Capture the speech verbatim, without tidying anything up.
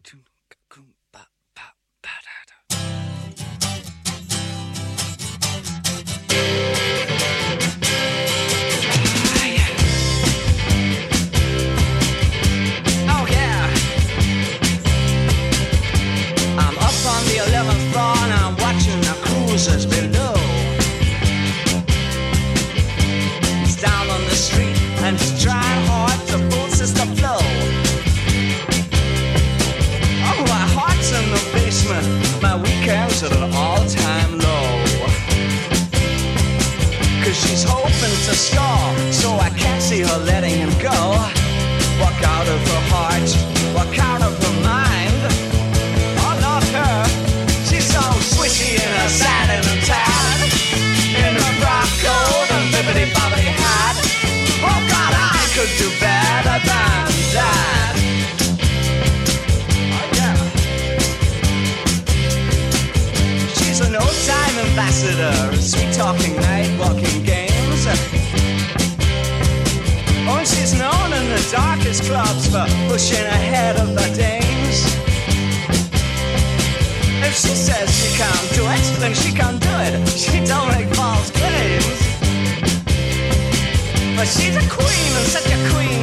Below. He's down on the street and he's trying hard to force us to flow. Oh, my heart's in the basement, my weekend's at an all-time low. Cause she's hoping to score, so I can't see her letting him go. Walk out of her heart, walk out of her mind. Oh, not her. She's so swishy in her satin and tan, in her frock coat and bibbidi-bobbidi hat. Oh God, I could do better than that. Oh yeah. She's an old-time ambassador, sweet-talking, night-walking games. Oh, and she's known in the darkest clubs for pushing ahead of the dames. If she says she can't do it, then she can't do it. She don't make false claims. But she's a queen, and such a queen